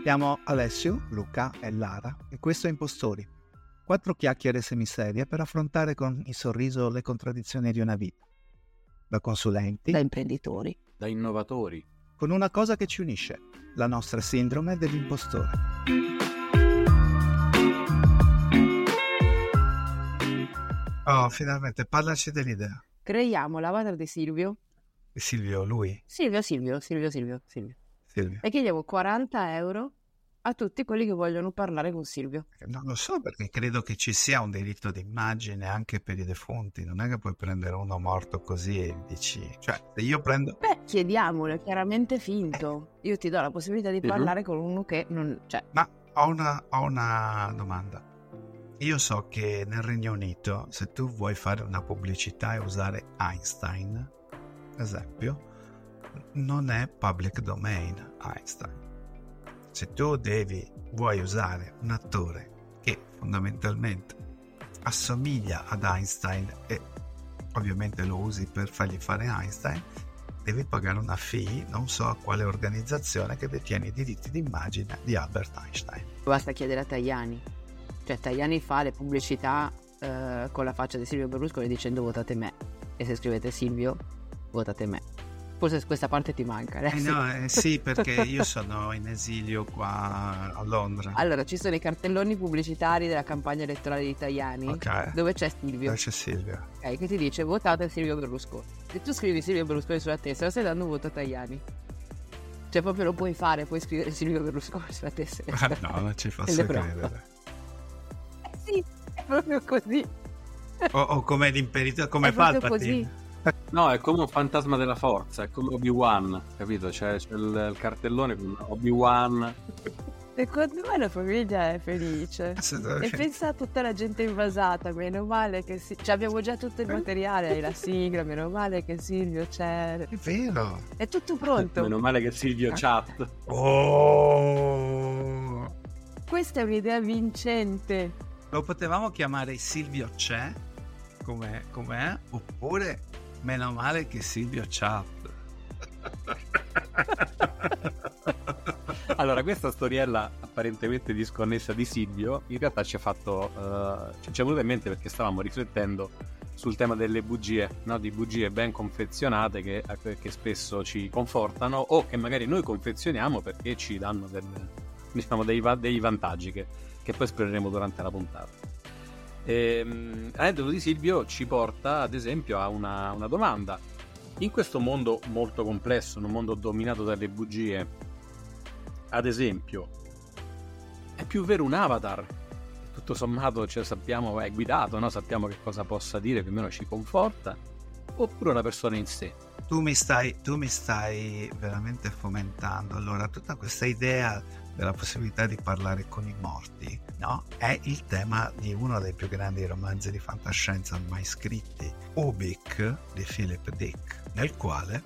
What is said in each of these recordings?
Siamo Alessio, Luca e Lara e questo è Impostori. 4 chiacchiere semiserie per affrontare con il sorriso le contraddizioni di una vita. Da consulenti, da imprenditori, da innovatori, con una cosa che ci unisce, la nostra sindrome dell'impostore. Oh, finalmente, parlaci dell'idea. Creiamo l'avatar di Silvio. Silvio, lui? Silvio. E chiediamo 40 euro a tutti quelli che vogliono parlare con Silvio. Non lo so, perché credo che ci sia un diritto d'immagine anche per i defunti. Non è che puoi prendere uno morto così e dici... Cioè, se io prendo... Beh, chiediamolo, è chiaramente finto. Io ti do la possibilità di parlare con uno che non... Cioè... Ma ho una domanda. Io so che nel Regno Unito, se tu vuoi fare una pubblicità e usare Einstein, esempio, non è public domain Einstein. Se tu vuoi usare un attore che fondamentalmente assomiglia ad Einstein e ovviamente lo usi per fargli fare Einstein, devi pagare una fee, non so a quale organizzazione che detiene i diritti d'immagine di Albert Einstein. Basta chiedere a Tajani. Cioè Tajani fa le pubblicità con la faccia di Silvio Berlusconi dicendo votate me, e se scrivete Silvio votate me. Forse questa parte ti manca. Sì, perché io sono in esilio qua a Londra. Allora, ci sono i cartelloni pubblicitari della campagna elettorale di Tajani, okay, dove c'è Silvio. Dove c'è Silvio. Ok, che ti dice votate Silvio Berlusconi. Se tu scrivi Silvio Berlusconi sulla tessera, stai dando un voto a Tajani. Cioè proprio lo puoi fare, puoi scrivere Silvio Berlusconi sulla tessera. No, non ci posso credere. Sì, è proprio così. O come l'imperitore, come Palpatine. No, è come un fantasma della forza, è come Obi-Wan, capito? C'è il cartellone con Obi-Wan. Secondo me la famiglia è felice. E pensa a tutta la gente invasata, meno male che abbiamo già tutto il materiale, hai la sigla, meno male che Silvio c'è. È vero. È tutto pronto. Meno male che Silvio chat. Oh! Questa è un'idea vincente. Lo potevamo chiamare Silvio c'è, com'è, oppure meno male che Silvio chat. Allora, questa storiella apparentemente disconnessa di Silvio in realtà ci è venuta in mente perché stavamo riflettendo sul tema delle bugie, no? Di bugie ben confezionate che spesso ci confortano o che magari noi confezioniamo perché ci danno dei vantaggi che poi esploreremo durante la puntata. L'aneddoto di Silvio ci porta ad esempio a una domanda. In questo mondo molto complesso, in un mondo dominato dalle bugie, ad esempio, è più vero un avatar? Tutto sommato sappiamo, è guidato, no? Sappiamo che cosa possa dire, più o meno ci conforta, oppure una persona in sé? Tu mi stai veramente fomentando allora tutta questa idea della possibilità di parlare con i morti, no? È il tema di uno dei più grandi romanzi di fantascienza mai scritti, Ubik di Philip Dick, nel quale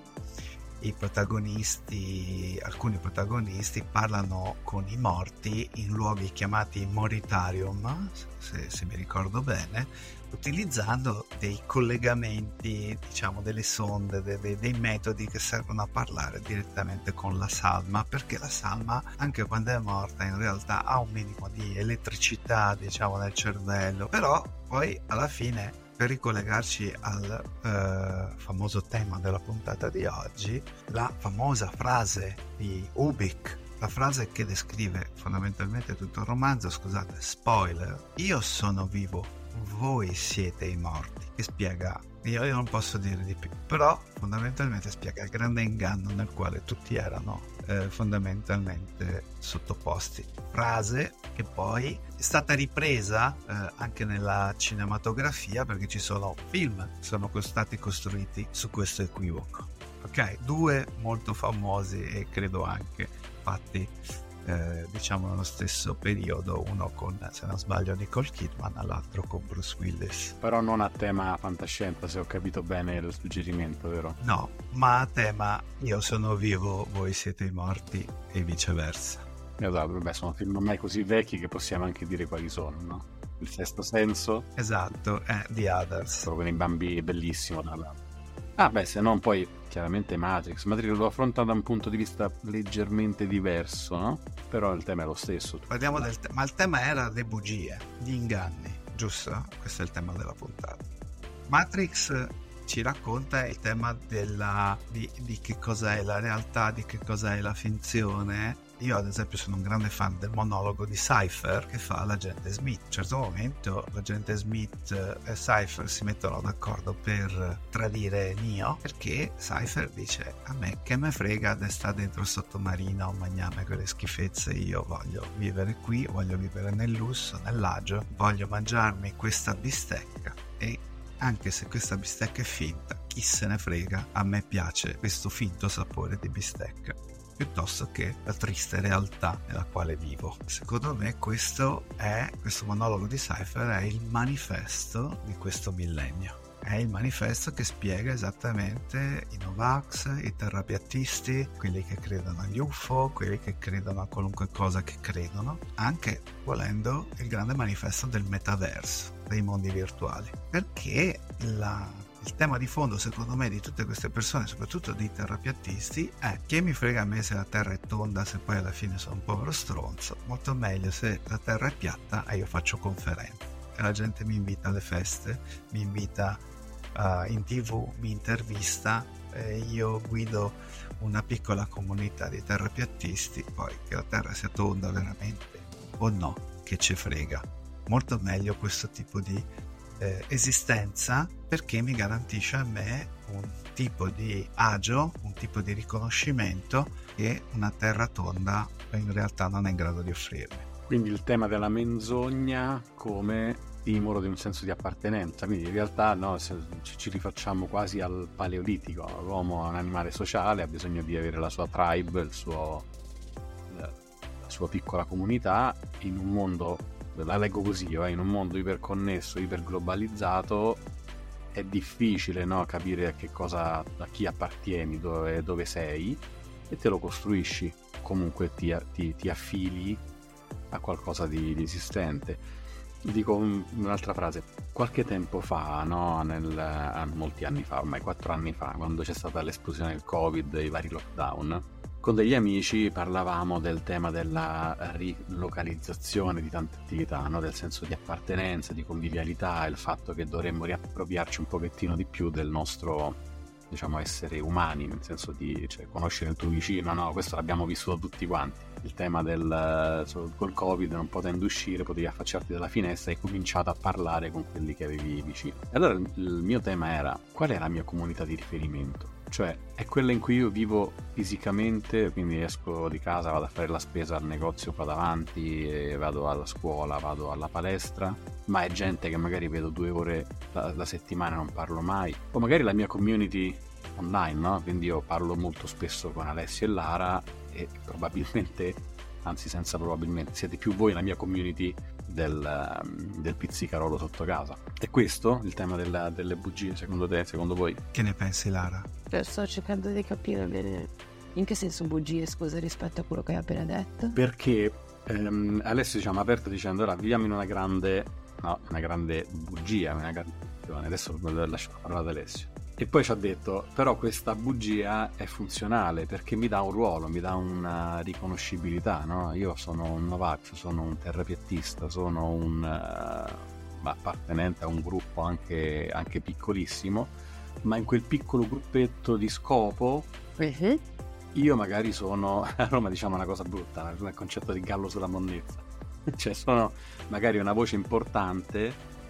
alcuni protagonisti parlano con i morti in luoghi chiamati Moritarium, se mi ricordo bene, utilizzando dei collegamenti, diciamo delle sonde, dei metodi che servono a parlare direttamente con la salma, perché la salma, anche quando è morta, in realtà ha un minimo di elettricità, diciamo, nel cervello, però poi alla fine, per ricollegarci al famoso tema della puntata di oggi, la famosa frase di Ubik, la frase che descrive fondamentalmente tutto il romanzo, scusate, spoiler, io sono vivo, voi siete i morti, che spiega, io non posso dire di più, però fondamentalmente spiega il grande inganno nel quale tutti erano fondamentalmente sottoposti. Frase che poi è stata ripresa anche nella cinematografia, perché ci sono film che sono stati costruiti su questo equivoco. Ok, 2 molto famosi e credo anche fatti diciamo nello stesso periodo, uno con, se non sbaglio, Nicole Kidman, l'altro con Bruce Willis. Però non a tema fantascienza, se ho capito bene il suggerimento, vero? No, ma a tema io sono vivo, voi siete i morti e viceversa. Esatto, vabbè, sono film ormai così vecchi che possiamo anche dire quali sono, no? Il Sesto Senso. Esatto, The Others. Proprio nei bambini, bellissimo, tra l'altro. Se non poi chiaramente Matrix lo affronta da un punto di vista leggermente diverso, no? Però il tema è lo stesso. Parliamo ma il tema era le bugie, gli inganni, giusto? Questo è il tema della puntata. Matrix ci racconta il tema di che cosa è la realtà, di che cosa è la finzione. Io ad esempio sono un grande fan del monologo di Cypher che fa l'agente Smith. A un certo momento l'agente Smith e Cypher si mettono d'accordo per tradire Neo, perché Cypher dice: a me che me frega di stare dentro il sottomarino a mangiare quelle schifezze, io voglio vivere qui, voglio vivere nel lusso, nell'agio, voglio mangiarmi questa bistecca, e anche se questa bistecca è finta, chi se ne frega, a me piace questo finto sapore di bistecca piuttosto che la triste realtà nella quale vivo. Secondo me questo monologo di Cypher è il manifesto di questo millennio. È il manifesto che spiega esattamente i Novax, i terrapiattisti, quelli che credono agli UFO, quelli che credono a qualunque cosa che credono, anche volendo il grande manifesto del metaverso, dei mondi virtuali. Perché il tema di fondo, secondo me, di tutte queste persone, soprattutto dei terrapiattisti, è: che mi frega a me se la terra è tonda, se poi alla fine sono un povero stronzo, molto meglio se la terra è piatta e io faccio conferenze e la gente mi invita alle feste, mi invita in TV, mi intervista, e io guido una piccola comunità di terrapiattisti. Poi che la terra sia tonda veramente o no, che ci frega. Molto meglio questo tipo di esistenza, perché mi garantisce a me un tipo di agio, un tipo di riconoscimento che una terra tonda in realtà non è in grado di offrirmi. Quindi il tema della menzogna come stimolo di un senso di appartenenza, quindi in realtà no, se ci rifacciamo quasi al paleolitico. L'uomo è un animale sociale, ha bisogno di avere la sua tribe, la sua piccola comunità in un mondo, la leggo così, in un mondo iperconnesso, iperglobalizzato, è difficile, no, capire a chi appartieni, dove sei, e te lo costruisci, comunque ti affili a qualcosa di esistente. Dico un'altra frase: qualche tempo fa, no, molti anni fa, ormai 4 anni fa, quando c'è stata l'esplosione del Covid e i vari lockdown, con degli amici parlavamo del tema della rilocalizzazione di tante attività, no? Del senso di appartenenza, di convivialità, il fatto che dovremmo riappropriarci un pochettino di più del nostro, diciamo, essere umani, nel senso di conoscere il tuo vicino, no? Questo l'abbiamo vissuto tutti quanti. Il tema col Covid, non potendo uscire, potevi affacciarti dalla finestra e hai cominciato a parlare con quelli che avevi vicino. E allora il mio tema era: qual è la mia comunità di riferimento? Cioè, è quella in cui io vivo fisicamente, quindi esco di casa, vado a fare la spesa al negozio qua davanti, e vado alla scuola, vado alla palestra, ma è gente che magari vedo 2 ore la settimana e non parlo mai. O magari la mia community online, no? Quindi io parlo molto spesso con Alessio e Lara, e probabilmente, anzi senza probabilmente, siete più voi la mia community del pizzicarolo sotto casa. È questo il tema delle bugie, secondo te, secondo voi? Che ne pensi, Lara? Sto cercando di capire bene in che senso bugie, scusa, rispetto a quello che hai appena detto. Perché Alessio ci ha aperto dicendo: ora viviamo in una grande bugia, una grande funzione. Adesso lo lascio parlare ad Alessio. E poi ci ha detto: però questa bugia è funzionale perché mi dà un ruolo, mi dà una riconoscibilità, no? Io sono un Novax, sono un terrapiattista, sono un appartenente a un gruppo anche piccolissimo, ma in quel piccolo gruppetto di scopo io magari sono, a Roma diciamo una cosa brutta, il concetto di gallo sulla monnezza, cioè sono magari una voce importante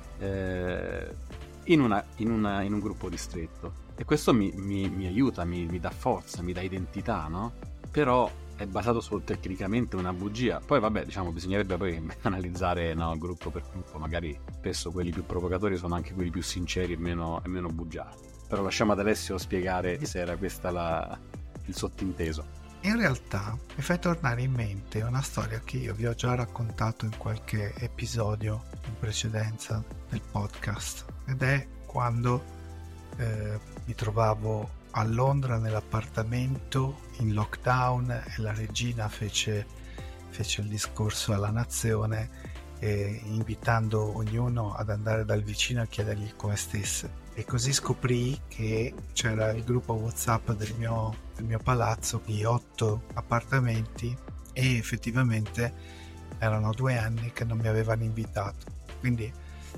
in un gruppo ristretto, e questo mi aiuta, mi dà forza, mi dà identità, no? Però è basato su tecnicamente una bugia. Poi vabbè, diciamo, bisognerebbe poi analizzare, no, gruppo per gruppo, magari spesso quelli più provocatori sono anche quelli più sinceri e meno bugiardi. Però lasciamo ad Alessio spiegare se era questa il sottinteso. In realtà mi fai tornare in mente una storia che io vi ho già raccontato in qualche episodio in precedenza del podcast, ed è quando mi trovavo a Londra nell'appartamento in lockdown e la regina fece il discorso alla nazione, invitando ognuno ad andare dal vicino a chiedergli come stesse. E così scoprì che c'era il gruppo WhatsApp del mio palazzo di 8 appartamenti, e effettivamente erano 2 anni che non mi avevano invitato. Quindi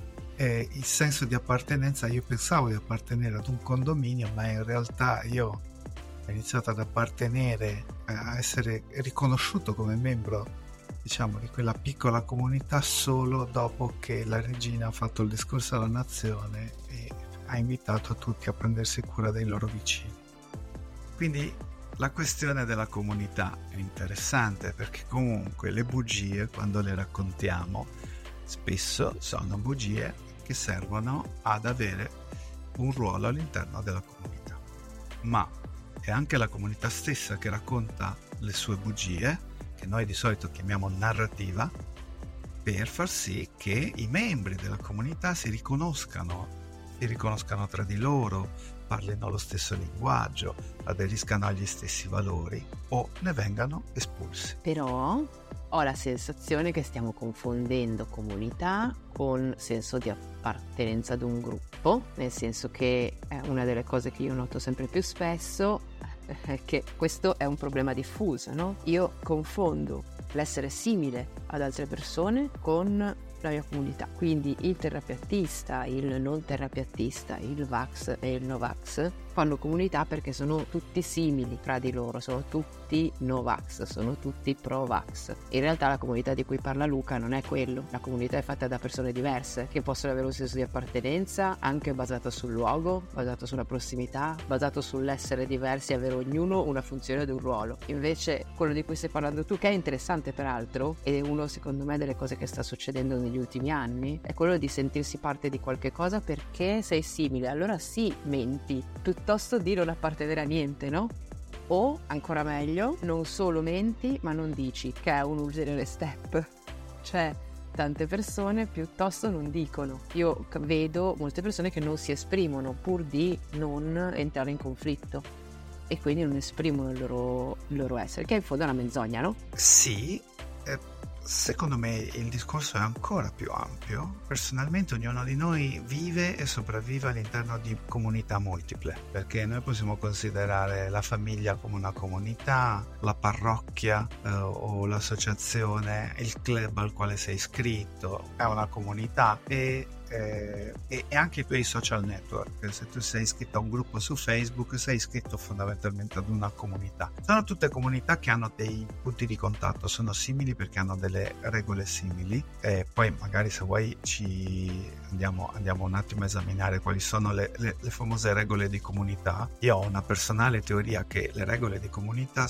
il senso di appartenenza, io pensavo di appartenere ad un condominio, ma in realtà io ho iniziato ad appartenere, a essere riconosciuto come membro, diciamo, di quella piccola comunità solo dopo che la regina ha fatto il discorso alla nazione e ha invitato tutti a prendersi cura dei loro vicini. Quindi la questione della comunità è interessante, perché comunque le bugie, quando le raccontiamo, spesso sono bugie che servono ad avere un ruolo all'interno della comunità. Ma è anche la comunità stessa che racconta le sue bugie, che noi di solito chiamiamo narrativa, per far sì che i membri della comunità si riconoscano tra di loro, parlino lo stesso linguaggio, aderiscano agli stessi valori o ne vengano espulsi. Però ho la sensazione che stiamo confondendo comunità con senso di appartenenza ad un gruppo, nel senso che è una delle cose che io noto sempre più spesso, è che questo è un problema diffuso, no? Io confondo l'essere simile ad altre persone con la mia comunità, quindi il terapeutista, il non terapeutista, il Vax e il Novax fanno comunità perché sono tutti simili tra di loro, sono tutti Novax, sono tutti Pro-Vax. In realtà la comunità di cui parla Luca non è quello, la comunità è fatta da persone diverse che possono avere un senso di appartenenza anche basato sul luogo, basato sulla prossimità, basato sull'essere diversi e avere ognuno una funzione ed un ruolo. Invece quello di cui stai parlando tu, che è interessante peraltro, ed è uno secondo me delle cose che sta succedendo negli ultimi anni, è quello di sentirsi parte di qualche cosa perché sei simile. Allora sì, menti piuttosto di non appartenere a niente, no? O ancora meglio, non solo menti ma non dici, che è un ulteriore step. Cioè tante persone piuttosto non dicono. Io vedo molte persone che non si esprimono pur di non entrare in conflitto e quindi non esprimono il loro essere, che in fondo è una menzogna, no? Sì, secondo me il discorso è ancora più ampio. Personalmente ognuno di noi vive e sopravvive all'interno di comunità multiple, perché noi possiamo considerare la famiglia come una comunità, la parrocchia o l'associazione, il club al quale sei iscritto è una comunità, e anche i tuoi social network. Se tu sei iscritto a un gruppo su Facebook, sei iscritto fondamentalmente ad una comunità. Sono tutte comunità che hanno dei punti di contatto, sono simili perché hanno delle regole simili, e poi magari se vuoi ci andiamo un attimo a esaminare quali sono le famose regole di comunità. Io ho una personale teoria che le regole di comunità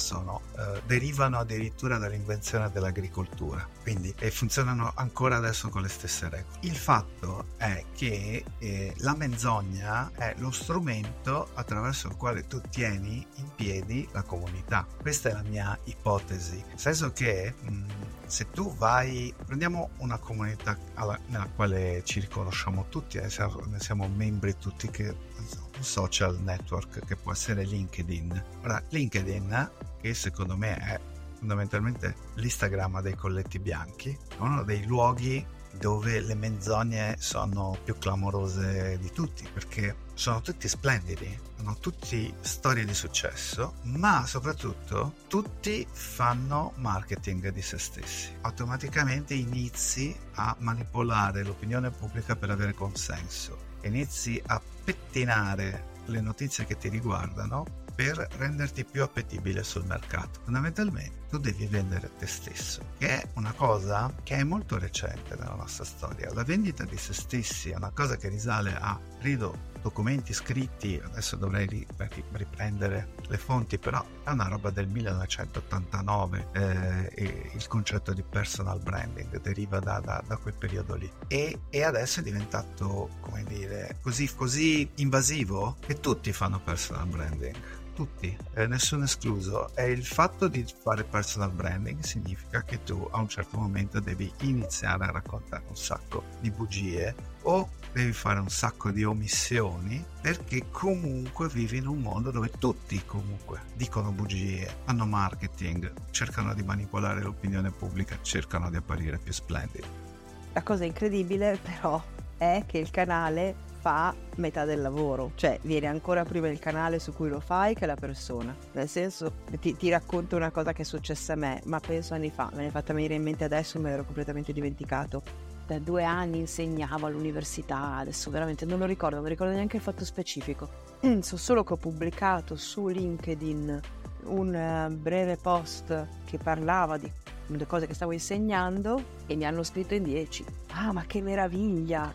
derivano addirittura dall'invenzione dell'agricoltura, quindi funzionano ancora adesso con le stesse regole. Il fatto è che la menzogna è lo strumento attraverso il quale tu tieni in piedi la comunità. Questa è la mia ipotesi, nel senso che se tu prendiamo una comunità nella quale ci riconosciamo tutti, ne siamo membri tutti, che un social network che può essere LinkedIn. Ora, LinkedIn, che secondo me è fondamentalmente l'Instagram dei colletti bianchi, è uno dei luoghi dove le menzogne sono più clamorose di tutti, perché sono tutti splendidi, hanno tutti storie di successo, ma soprattutto tutti fanno marketing di se stessi. Automaticamente inizi a manipolare l'opinione pubblica per avere consenso, inizi a pettinare le notizie che ti riguardano per renderti più appetibile sul mercato. Fondamentalmente tu devi vendere te stesso, che è una cosa che è molto recente nella nostra storia. La vendita di se stessi è una cosa che risale a, credo, documenti scritti, adesso dovrei riprendere le fonti, però è una roba del 1989, e il concetto di personal branding deriva da quel periodo lì, e adesso è diventato, come dire, così invasivo che tutti fanno personal branding, tutti, nessuno escluso. E il fatto di fare personal branding significa che tu a un certo momento devi iniziare a raccontare un sacco di bugie o devi fare un sacco di omissioni, perché comunque vivi in un mondo dove tutti comunque dicono bugie, fanno marketing, cercano di manipolare l'opinione pubblica, cercano di apparire più splendidi. La cosa incredibile però è che il canale fa metà del lavoro, cioè viene ancora prima il canale su cui lo fai che la persona. Nel senso, ti racconto una cosa che è successa a me, ma penso anni fa, me ne è fatta venire in mente adesso, me l'ero completamente dimenticato. Da 2 anni insegnavo all'università, adesso veramente non lo ricordo, non mi ricordo neanche il fatto specifico. So solo che ho pubblicato su LinkedIn un breve post che parlava di le cose che stavo insegnando e mi hanno scritto in 10: ah, ma che meraviglia,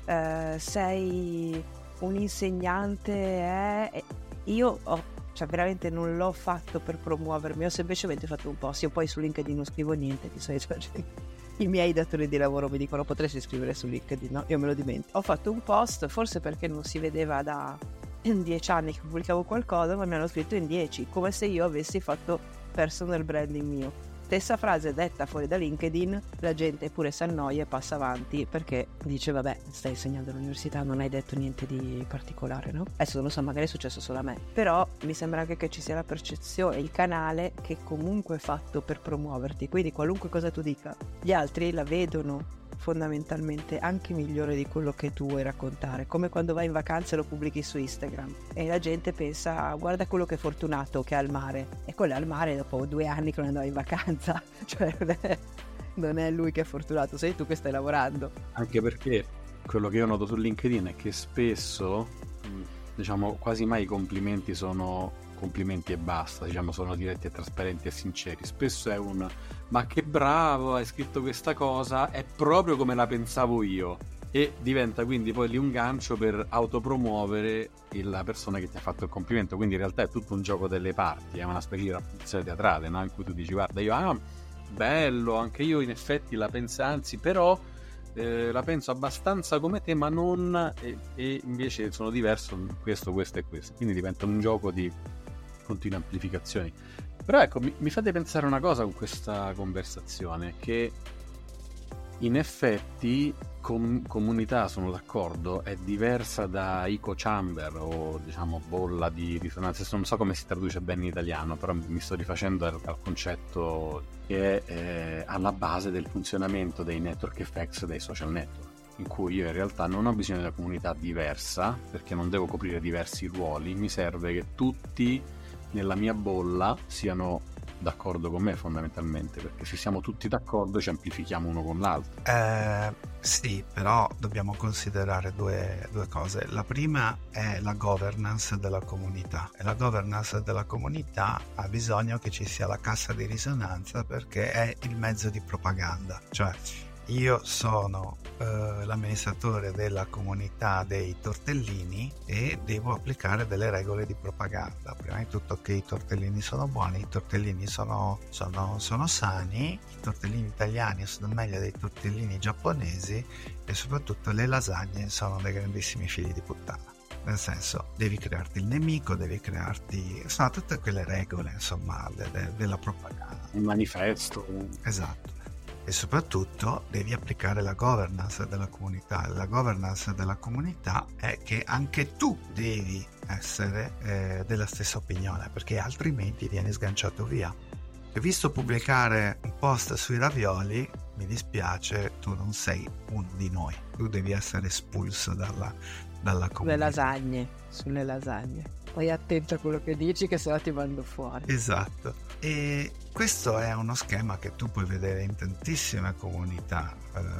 sei un insegnante, E io cioè veramente non l'ho fatto per promuovermi, ho semplicemente fatto un post. Io poi su LinkedIn non scrivo niente, di solito i miei datori di lavoro mi dicono potresti scrivere su LinkedIn, no? Io me lo dimentico. Ho fatto un post, forse perché non si vedeva da 10 anni che pubblicavo qualcosa, ma mi hanno scritto in 10, come se io avessi fatto personal branding mio. Stessa frase detta fuori da LinkedIn, la gente pure si annoia e passa avanti perché dice vabbè, stai insegnando all'università, non hai detto niente di particolare, no? Adesso non lo so, magari è successo solo a me, però mi sembra anche che ci sia la percezione, il canale che comunque è fatto per promuoverti, quindi qualunque cosa tu dica, gli altri la vedono fondamentalmente anche migliore di quello che tu vuoi raccontare, come quando vai in vacanza e lo pubblichi su Instagram e la gente pensa guarda quello che è fortunato che ha il mare, e quello è al mare dopo 2 anni che non andava in vacanza, cioè non è lui che è fortunato, sei tu che stai lavorando. Anche perché quello che io noto su LinkedIn è che spesso, diciamo, quasi mai i complimenti sono complimenti e basta, diciamo, sono diretti e trasparenti e sinceri. Spesso è un ma che bravo, hai scritto questa cosa, è proprio come la pensavo io, e diventa quindi poi lì un gancio per autopromuovere la persona che ti ha fatto il complimento. Quindi in realtà è tutto un gioco delle parti, è una specie di rappresentazione teatrale, no? In cui tu dici guarda io bello, anche io in effetti la penso, anzi però la penso abbastanza come te, ma non e invece sono diverso questo e questo, quindi diventa un gioco di continue amplificazioni. Però ecco, mi fate pensare una cosa con questa conversazione, che in effetti comunità, sono d'accordo, è diversa da echo chamber o diciamo bolla di risonanza. Non so come si traduce bene in italiano, però mi sto rifacendo al concetto che è alla base del funzionamento dei network effects dei social network, in cui io in realtà non ho bisogno di una comunità diversa perché non devo coprire diversi ruoli, mi serve che tutti nella mia bolla siano d'accordo con me fondamentalmente, perché se siamo tutti d'accordo ci amplifichiamo uno con l'altro. Sì, però dobbiamo considerare due cose. La prima è la governance della comunità, e la governance della comunità ha bisogno che ci sia la cassa di risonanza perché è il mezzo di propaganda. Cioè io sono l'amministratore della comunità dei tortellini e devo applicare delle regole di propaganda. Prima di tutto che i tortellini sono buoni, i tortellini sono sani, i tortellini italiani sono meglio dei tortellini giapponesi e soprattutto le lasagne sono dei grandissimi figli di puttana. Nel senso, devi crearti il nemico, sono tutte quelle regole, insomma, della propaganda. Un manifesto. Esatto. E soprattutto devi applicare la governance della comunità. La governance della comunità è che anche tu devi essere della stessa opinione, perché altrimenti vieni sganciato via. Ho visto pubblicare un post sui ravioli, mi dispiace, tu non sei uno di noi, tu devi essere espulso dalla comunità. Sulle lasagne. Poi attento a quello che dici, che se no ti mando fuori. Esatto. E questo è uno schema che tu puoi vedere in tantissime comunità.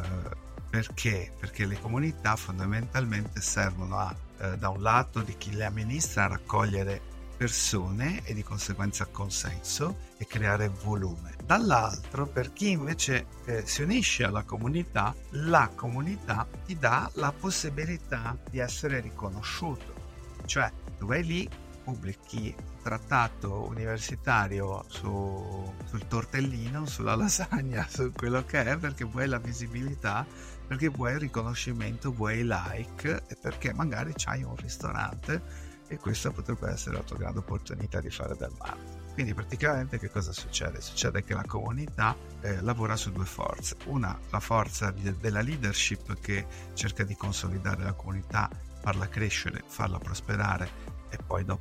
Perché? Perché le comunità fondamentalmente servono da un lato di chi le amministra, a raccogliere persone e di conseguenza consenso e creare volume. Dall'altro, per chi invece si unisce alla comunità, la comunità ti dà la possibilità di essere riconosciuto. Cioè, tu vai lì, pubblichi trattato universitario sul tortellino, sulla lasagna, su quello che è, perché vuoi la visibilità, perché vuoi il riconoscimento, vuoi i like, e perché magari c'hai un ristorante e questa potrebbe essere la tua grande opportunità di fare del marketing. Quindi praticamente che cosa succede? Succede che la comunità lavora su due forze. Una, la forza della leadership che cerca di consolidare la comunità, farla crescere, farla prosperare e poi dopo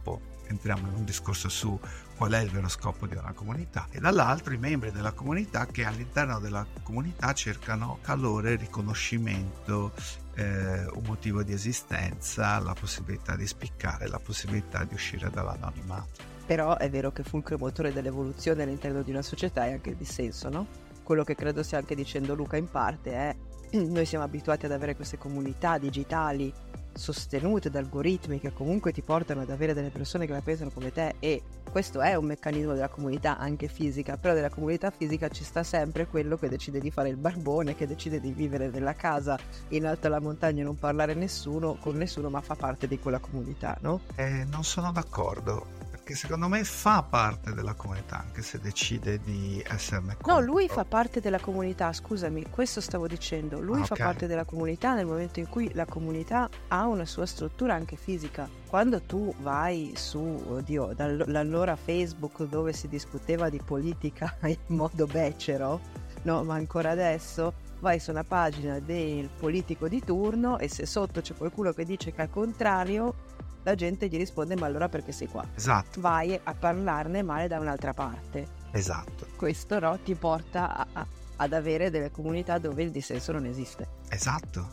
entriamo in un discorso su qual è il vero scopo di una comunità, e dall'altro i membri della comunità che all'interno della comunità cercano calore, riconoscimento, un motivo di esistenza, la possibilità di spiccare, la possibilità di uscire dall'anonimato. Però è vero che fulcro e motore dell'evoluzione all'interno di una società è anche il dissenso, no? Quello che credo stia anche dicendo Luca in parte è: noi siamo abituati ad avere queste comunità digitali sostenute da algoritmi che comunque ti portano ad avere delle persone che la pensano come te, e questo è un meccanismo della comunità anche fisica, però della comunità fisica ci sta sempre quello che decide di fare il barbone, che decide di vivere nella casa in alto alla montagna e non parlare con nessuno, ma fa parte di quella comunità, no? Non sono d'accordo, perché secondo me fa parte della comunità anche se decide di esserne contro. No, lui fa parte della comunità, scusami, questo stavo dicendo. Lui fa ok. parte della comunità nel momento in cui la comunità ha una sua struttura anche fisica. Quando tu vai su, dall'allora Facebook, dove si discuteva di politica in modo becero, no, ma ancora adesso, vai su una pagina del politico di turno e se sotto c'è qualcuno che dice che è al contrario, la gente gli risponde: ma allora perché sei qua? Esatto, Vai a parlarne male da un'altra parte. esatto, Questo no, ti porta ad avere delle comunità dove il dissenso non esiste. esatto,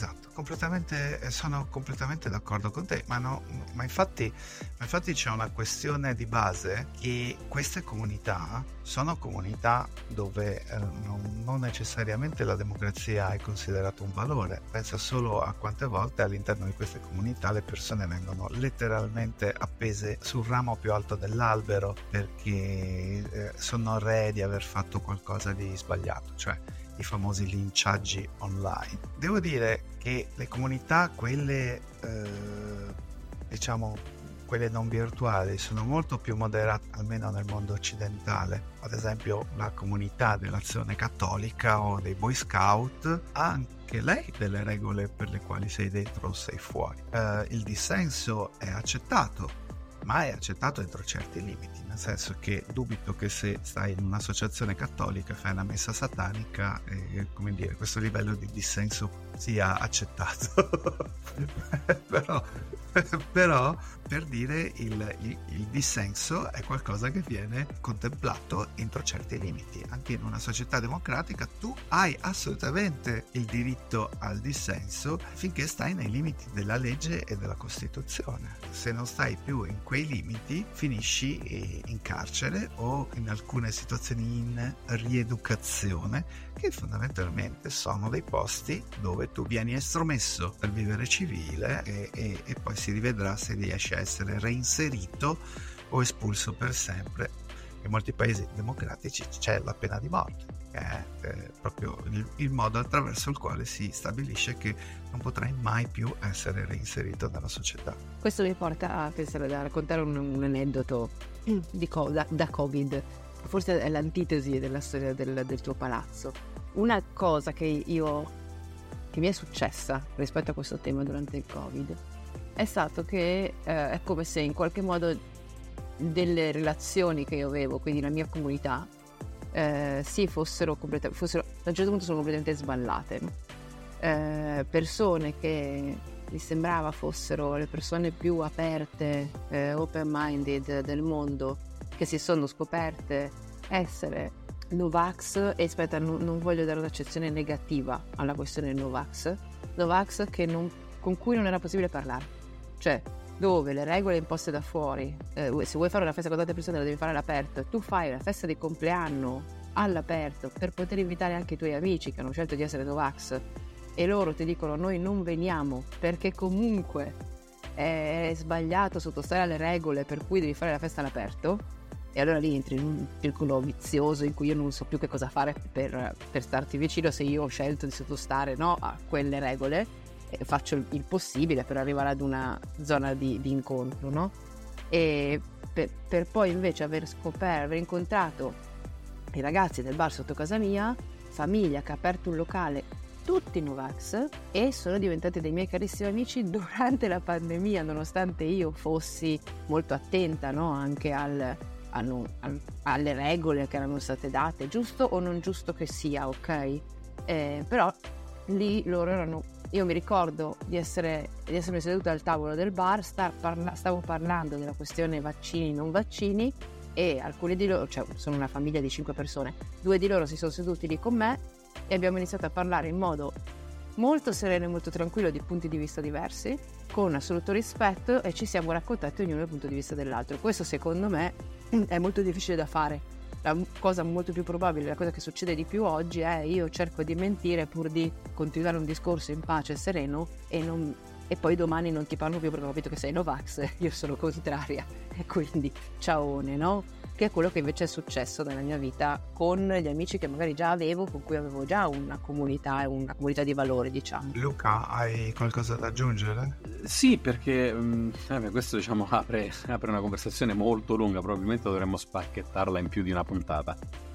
sono completamente d'accordo con te, ma infatti c'è una questione di base, che queste comunità sono comunità dove non necessariamente la democrazia è considerata un valore. Pensa solo a quante volte all'interno di queste comunità le persone vengono letteralmente appese sul ramo più alto dell'albero perché sono re di aver fatto qualcosa di sbagliato, cioè i famosi linciaggi online. Devo dire che le comunità, quelle quelle non virtuali, sono molto più moderate, almeno nel mondo occidentale. Ad esempio la comunità dell'Azione Cattolica o dei Boy Scout ha anche lei delle regole per le quali sei dentro o sei fuori. Il dissenso è accettato, ma è accettato entro certi limiti, nel senso che dubito che se stai in un'associazione cattolica e fai una messa satanica, questo livello di dissenso sia accettato. però per dire il dissenso è qualcosa che viene contemplato entro certi limiti. Anche in una società democratica tu hai assolutamente il diritto al dissenso finché stai nei limiti della legge e della Costituzione. Se non stai più in quei limiti finisci in carcere o in alcune situazioni in rieducazione, che fondamentalmente sono dei posti dove tu vieni estromesso dal vivere civile e poi si rivedrà se riesci a essere reinserito o espulso per sempre. In molti paesi democratici c'è la pena di morte, che è proprio il modo attraverso il quale si stabilisce che non potrai mai più essere reinserito nella società. Questo mi porta a pensare, a raccontare un aneddoto da Covid. Forse è l'antitesi della storia del tuo palazzo. Una cosa che mi è successa rispetto a questo tema durante il Covid è stato che è come se in qualche modo delle relazioni che io avevo, quindi la mia comunità, fossero a un certo punto sono completamente sballate, no? Persone che mi sembrava fossero le persone più aperte, open-minded del mondo, che si sono scoperte essere Novax, e aspetta, non voglio dare un'accezione negativa alla questione Novax con cui non era possibile parlare, cioè dove le regole imposte da fuori, se vuoi fare una festa con tante persone la devi fare all'aperto, tu fai una festa di compleanno all'aperto per poter invitare anche i tuoi amici che hanno scelto di essere Novax e loro ti dicono noi non veniamo perché comunque è sbagliato sottostare alle regole per cui devi fare la festa all'aperto. E allora lì entri in un circolo vizioso in cui io non so più che cosa fare per starti vicino, se io ho scelto di sottostare a quelle regole, faccio il possibile per arrivare ad una zona di incontro, no? E per poi invece aver incontrato i ragazzi del bar sotto casa mia, famiglia che ha aperto un locale, tutti Novax, e sono diventati dei miei carissimi amici durante la pandemia, nonostante io fossi molto attenta, no? Anche alle regole che erano state date, giusto o non giusto che sia, ok? Però lì loro erano io mi ricordo di essermi seduta al tavolo del bar, stavo parlando della questione vaccini non vaccini, e alcuni di loro, cioè sono una famiglia di 5 persone, 2 di loro si sono seduti lì con me e abbiamo iniziato a parlare in modo molto sereno e molto tranquillo di punti di vista diversi, con assoluto rispetto, e ci siamo raccontati ognuno il punto di vista dell'altro. Questo secondo me è molto difficile da fare. La cosa molto più probabile, la cosa che succede di più oggi è: io cerco di mentire pur di continuare un discorso in pace e sereno, e poi domani non ti parlo più perché ho capito che sei Novax, io sono contraria, e quindi ciaone, no? Che è quello che invece è successo nella mia vita con gli amici che magari già avevo, con cui avevo già una comunità di valori, diciamo. Luca, hai qualcosa da aggiungere? Sì, perché questo diciamo apre una conversazione molto lunga, probabilmente dovremmo spacchettarla in più di una puntata.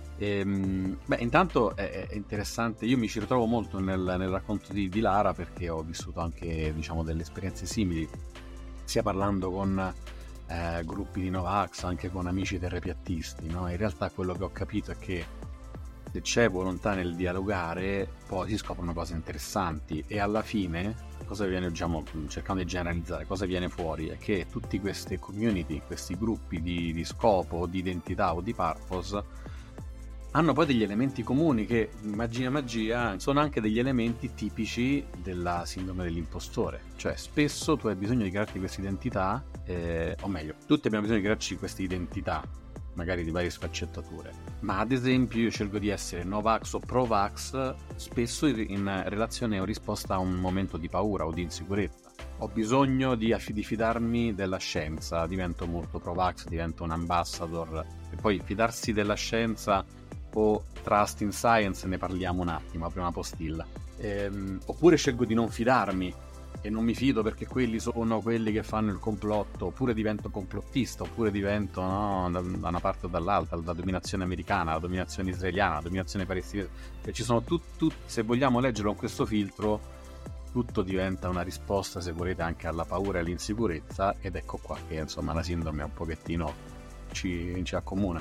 Intanto è interessante, io mi ci ritrovo molto nel racconto di Lara, perché ho vissuto anche, diciamo, delle esperienze simili, sia parlando con gruppi di Novax, anche con amici terrapiattisti, no? In realtà quello che ho capito è che se c'è volontà nel dialogare, poi si scoprono cose interessanti, e alla fine cosa viene, diciamo, cercando di generalizzare, cosa viene fuori è che tutti queste community, questi gruppi di scopo, di identità o di purpose hanno poi degli elementi comuni che, magia, sono anche degli elementi tipici della sindrome dell'impostore. Cioè, spesso tu hai bisogno di crearti questa identità, o meglio, tutti abbiamo bisogno di crearci queste identità, magari di varie sfaccettature. Ma ad esempio io scelgo di essere Novax o Pro-Vax spesso in relazione o risposta a un momento di paura o di insicurezza. Ho bisogno di fidarmi della scienza, divento molto Pro-Vax, divento un ambassador, e poi fidarsi della scienza o trust in science ne parliamo un attimo, apro una postilla. Oppure scelgo di non fidarmi e non mi fido perché quelli sono quelli che fanno il complotto, oppure divento complottista, oppure divento da una parte o dall'altra, la dominazione americana, la dominazione israeliana, la dominazione palestinese. Cioè, ci sono se vogliamo leggerlo con questo filtro, tutto diventa una risposta, se volete, anche alla paura e all'insicurezza, ed ecco qua che insomma la sindrome un pochettino ci accomuna.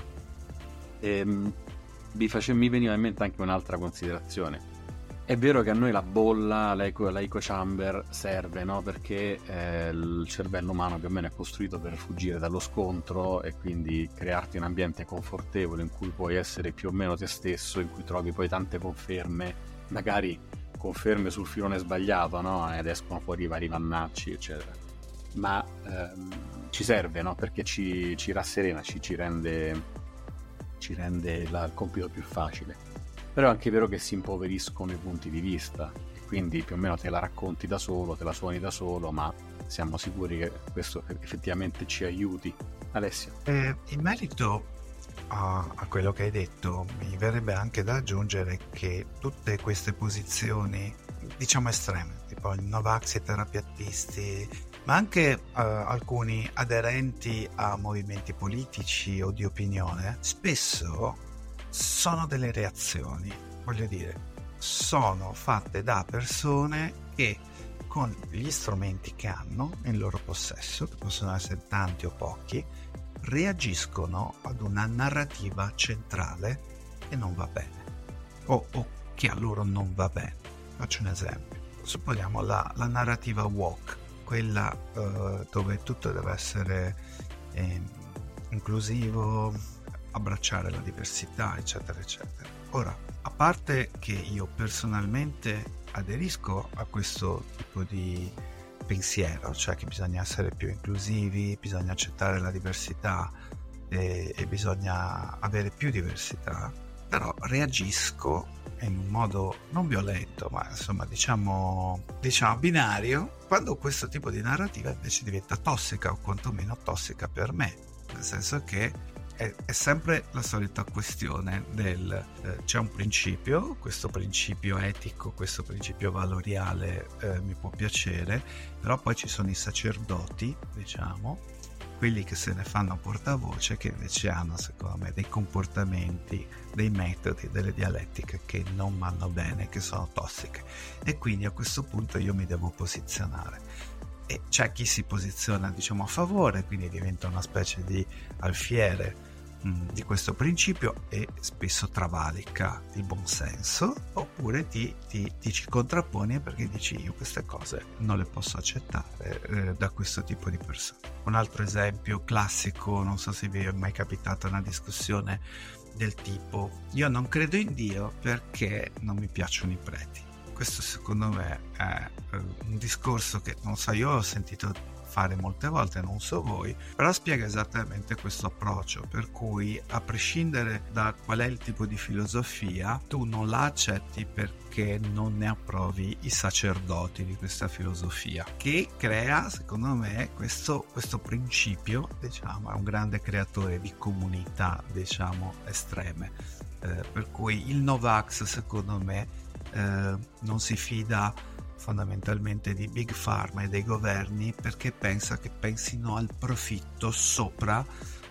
Mi veniva in mente anche un'altra considerazione. È vero che a noi la bolla, l'echo chamber serve, no? Perché il cervello umano più o meno è costruito per fuggire dallo scontro, e quindi crearti un ambiente confortevole in cui puoi essere più o meno te stesso, in cui trovi poi tante conferme, magari conferme sul filone sbagliato, no? Ed escono fuori i vari vannacci, eccetera. Ma ci serve, no? Perché ci rasserena, ci rende il compito più facile. Però è anche vero che si impoveriscono i punti di vista, e quindi più o meno te la racconti da solo, te la suoni da solo, ma siamo sicuri che questo effettivamente ci aiuti. Alessia? In merito a quello che hai detto, mi verrebbe anche da aggiungere che tutte queste posizioni, diciamo, estreme, tipo i Novax, i terapiattisti, ma anche alcuni aderenti a movimenti politici o di opinione, spesso sono delle reazioni, voglio dire, sono fatte da persone che con gli strumenti che hanno in loro possesso, che possono essere tanti o pochi, reagiscono ad una narrativa centrale che non va bene, o che a loro non va bene. Faccio un esempio: supponiamo la narrativa woke, quella dove tutto deve essere inclusivo, abbracciare la diversità, eccetera eccetera. Ora, a parte che io personalmente aderisco a questo tipo di pensiero, cioè che bisogna essere più inclusivi, bisogna accettare la diversità e bisogna avere più diversità, però reagisco in un modo non violento, ma insomma diciamo binario, quando questo tipo di narrativa invece diventa tossica, o quantomeno tossica per me, nel senso che è sempre la solita questione del c'è un principio, questo principio etico, questo principio valoriale mi può piacere, però poi ci sono i sacerdoti, diciamo, quelli che se ne fanno portavoce, che invece hanno, secondo me, dei comportamenti, dei metodi, delle dialettiche che non vanno bene, che sono tossiche, e quindi a questo punto io mi devo posizionare. E c'è chi si posiziona, diciamo, a favore, quindi diventa una specie di alfiere di questo principio e spesso travalica il buonsenso, oppure ti ci contrapponi perché dici io queste cose non le posso accettare da questo tipo di persone. Un altro esempio classico, non so se vi è mai capitata una discussione del tipo io non credo in Dio perché non mi piacciono i preti. Questo secondo me è un discorso che non so, io ho sentito fare molte volte, non so voi, però spiega esattamente questo approccio, per cui a prescindere da qual è il tipo di filosofia, tu non la accetti perché non ne approvi i sacerdoti di questa filosofia, che crea, secondo me, questo principio, diciamo, è un grande creatore di comunità, diciamo, estreme, per cui il Novax, secondo me, non si fida fondamentalmente di Big Pharma e dei governi perché pensa che pensino al profitto sopra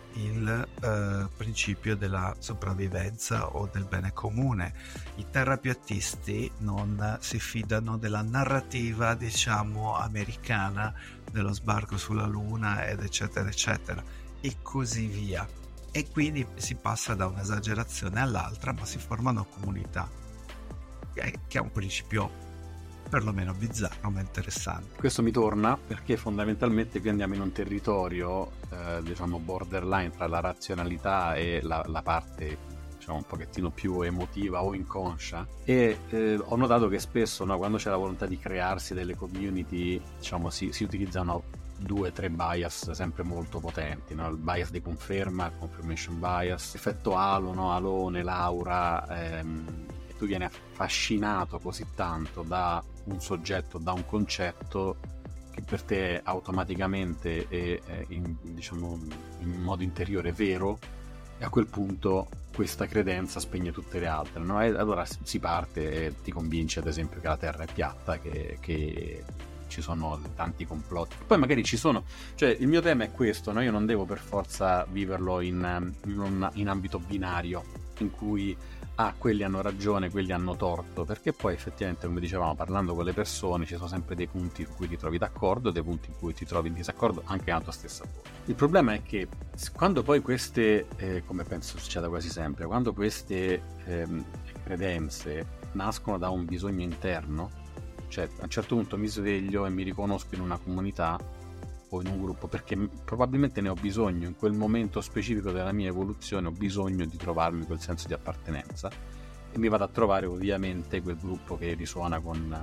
il principio della sopravvivenza o del bene comune. I terrapiattisti non si fidano della narrativa, diciamo, americana dello sbarco sulla Luna ed eccetera eccetera e così via, e quindi si passa da un'esagerazione all'altra, ma si formano comunità, che è un principio perlomeno bizzarro ma interessante. Questo mi torna perché fondamentalmente qui andiamo in un territorio diciamo borderline tra la razionalità e la parte, diciamo, un pochettino più emotiva o inconscia, e ho notato che spesso, no, quando c'è la volontà di crearsi delle community, diciamo, si utilizzano 2-3 bias sempre molto potenti, no? Il bias di conferma, confirmation bias, effetto halo, no? Alone, Laura, tu vieni affascinato così tanto da un soggetto, da un concetto, che per te automaticamente è diciamo in modo interiore vero, e a quel punto questa credenza spegne tutte le altre, no? E allora si parte e ti convinci ad esempio che la Terra è piatta, che ci sono tanti complotti. Poi magari ci sono, cioè il mio tema è questo, no? Io non devo per forza viverlo in ambito binario, in cui quelli hanno ragione, quelli hanno torto, perché poi effettivamente, come dicevamo, parlando con le persone ci sono sempre dei punti in cui ti trovi d'accordo, dei punti in cui ti trovi in disaccordo anche nella tua stessa voce. Il problema è che quando poi queste, come penso succeda quasi sempre, quando queste credenze nascono da un bisogno interno, cioè a un certo punto mi sveglio e mi riconosco in una comunità o in un gruppo perché probabilmente ne ho bisogno in quel momento specifico della mia evoluzione, ho bisogno di trovarmi quel senso di appartenenza e mi vado a trovare ovviamente quel gruppo che risuona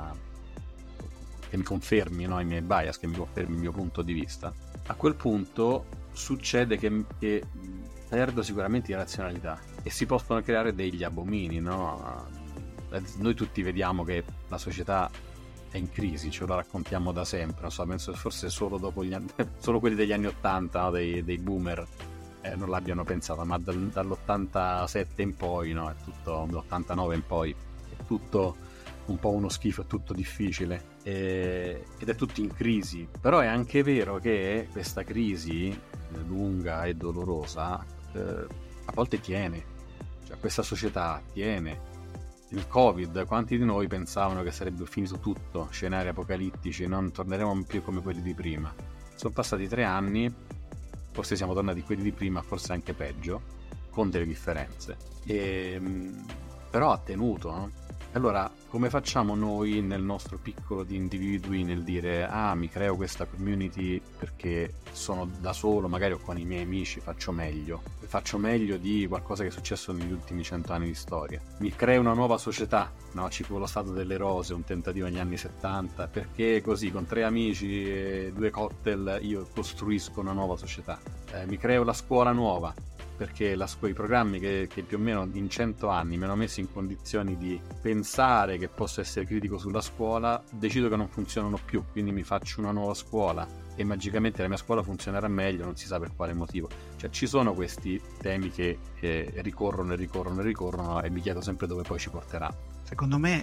che mi confermi, no, i miei bias, che mi confermi il mio punto di vista. A quel punto succede che perdo sicuramente di razionalità e si possono creare degli abomini, no? Noi tutti vediamo che la società è in crisi, ce lo raccontiamo da sempre, non so, penso forse solo dopo solo quelli degli anni 80, no, dei boomer non l'abbiano pensato, ma dall'87 in poi, no, è tutto, dall'89 in poi è tutto un po' uno schifo, è tutto difficile ed è tutto in crisi. Però è anche vero che questa crisi lunga e dolorosa a volte tiene, cioè questa società tiene. Il Covid, quanti di noi pensavano che sarebbe finito tutto, scenari apocalittici, non torneremo più come quelli di prima. Sono passati 3 anni, forse siamo tornati quelli di prima, forse anche peggio, con delle differenze. Però ha tenuto, no? Allora, come facciamo noi nel nostro piccolo di individui nel dire mi creo questa community perché sono da solo, magari o con i miei amici, faccio meglio di qualcosa che è successo negli ultimi 100 anni di storia. Mi creo una nuova società, no? Tipo lo Stato delle Rose, un tentativo negli anni 70, perché così con 3 amici e 2 cocktail io costruisco una nuova società. Mi creo la scuola nuova, perché i programmi che più o meno in 100 anni mi hanno messo in condizioni di pensare che posso essere critico sulla scuola, decido che non funzionano più, quindi mi faccio una nuova scuola e magicamente la mia scuola funzionerà meglio, non si sa per quale motivo. Cioè ci sono questi temi che ricorrono e mi chiedo sempre dove poi ci porterà. Secondo me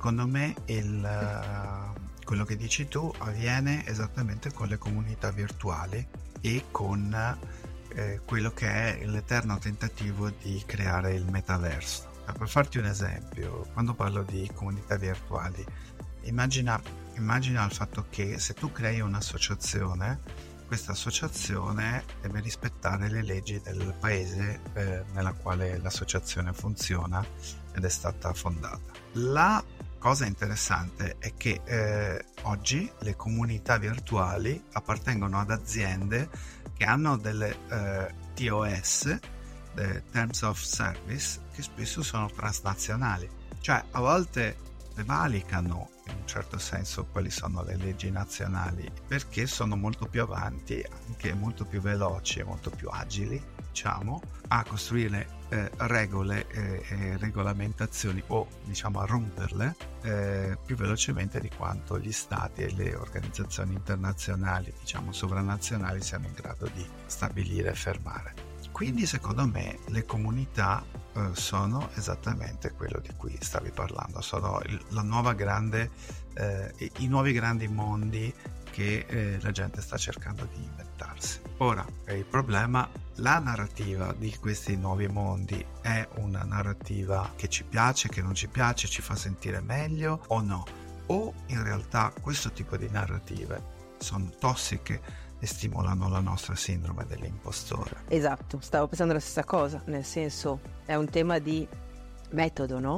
quello che dici tu avviene esattamente con le comunità virtuali e con quello che è l'eterno tentativo di creare il metaverso. Per farti un esempio, quando parlo di comunità virtuali, immagina il fatto che se tu crei un'associazione questa associazione deve rispettare le leggi del paese nella quale l'associazione funziona ed è stata fondata. La cosa interessante è che oggi le comunità virtuali appartengono ad aziende che hanno delle TOS, Terms of Service, che spesso sono transnazionali, cioè a volte prevalicano in un certo senso quali sono le leggi nazionali, perché sono molto più avanti, anche molto più veloci e molto più agili, diciamo, a costruire regole e regolamentazioni, o diciamo a romperle più velocemente di quanto gli stati e le organizzazioni internazionali, diciamo sovranazionali, siano in grado di stabilire e fermare. Quindi secondo me le comunità sono esattamente quello di cui stavi parlando, sono la nuova grande, i nuovi grandi mondi che la gente sta cercando di inventarsi. Ora, il problema, la narrativa di questi nuovi mondi è una narrativa che ci piace, che non ci piace, ci fa sentire meglio o no? O in realtà questo tipo di narrative sono tossiche e stimolano la nostra sindrome dell'impostore? Esatto, stavo pensando la stessa cosa, nel senso è un tema di metodo, no?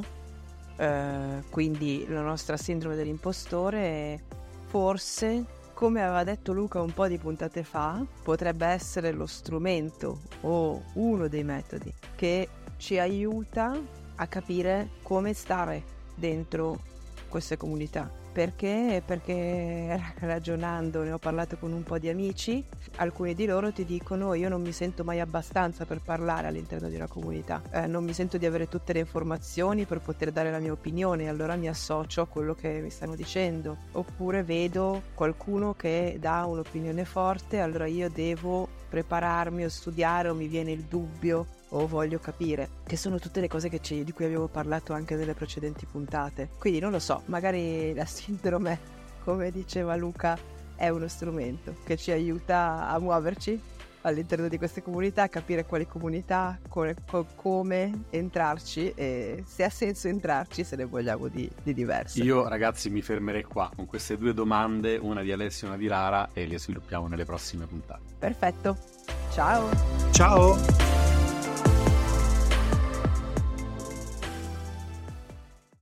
Quindi la nostra sindrome dell'impostore forse, come aveva detto Luca un po' di puntate fa, potrebbe essere lo strumento o uno dei metodi che ci aiuta a capire come stare dentro queste comunità. Perché ragionando, ne ho parlato con un po' di amici, alcuni di loro ti dicono: io non mi sento mai abbastanza per parlare all'interno di una comunità, non mi sento di avere tutte le informazioni per poter dare la mia opinione, allora mi associo a quello che mi stanno dicendo. Oppure vedo qualcuno che dà un'opinione forte, allora io devo prepararmi o studiare, o mi viene il dubbio o voglio capire, che sono tutte le cose di cui avevo parlato anche nelle precedenti puntate. Quindi non lo so, magari la sindrome, come diceva Luca, è uno strumento che ci aiuta a muoverci all'interno di queste comunità, a capire quali comunità, come entrarci e se ha senso entrarci, se ne vogliamo di diverse. Io ragazzi mi fermerei qua con queste due domande, una di Alessio e una di Lara, e le sviluppiamo nelle prossime puntate. Perfetto, ciao! Ciao!